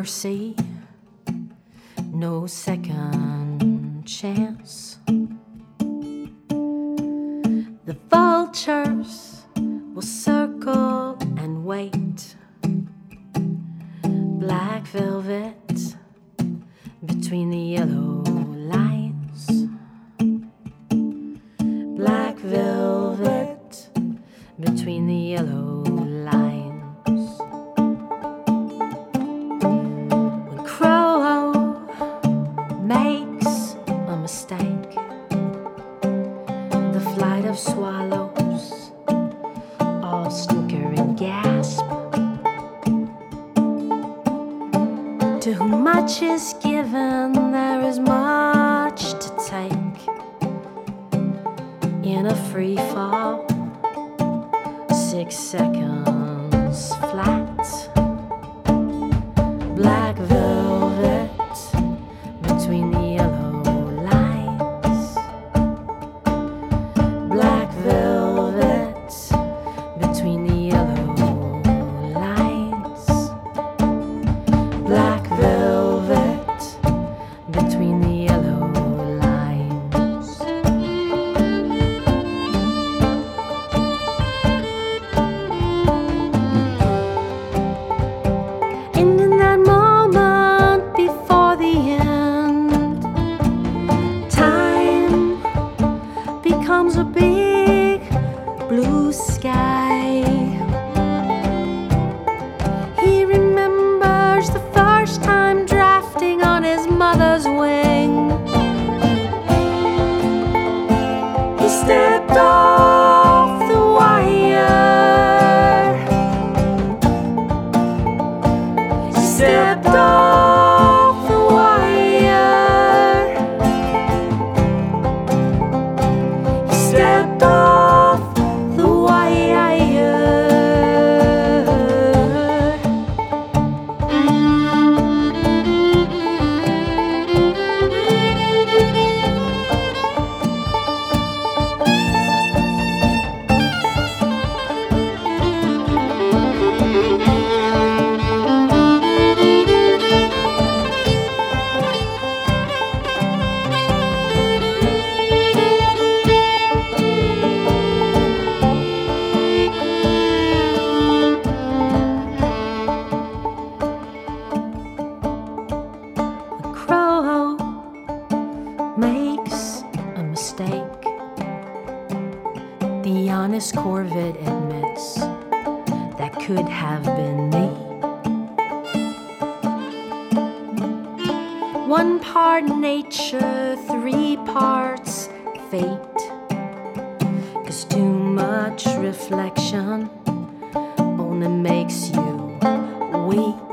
mercy, no second chance. The vultures will circle and wait. Black velvet between the yellow lines. Black velvet between the yellow lines. When Crow makes a mistake, the flight of swallows all snicker and gasp. To whom much is given, there is much to take. In a free fall, 6 seconds flat. Black velvet between the yellow lines. Black velvet between the yellow lines. Black velvet between the yellow lines. And in that moment before the end, time becomes a big blue sky. He remembers the first time drafting on his mother's wing. He stepped off the wire. He stepped off the wire. He stepped off the wire. Crow makes a mistake. The honest corvid admits that could have been me. 1 part nature, 3 parts fate. 'Cause too much reflection only makes you weak.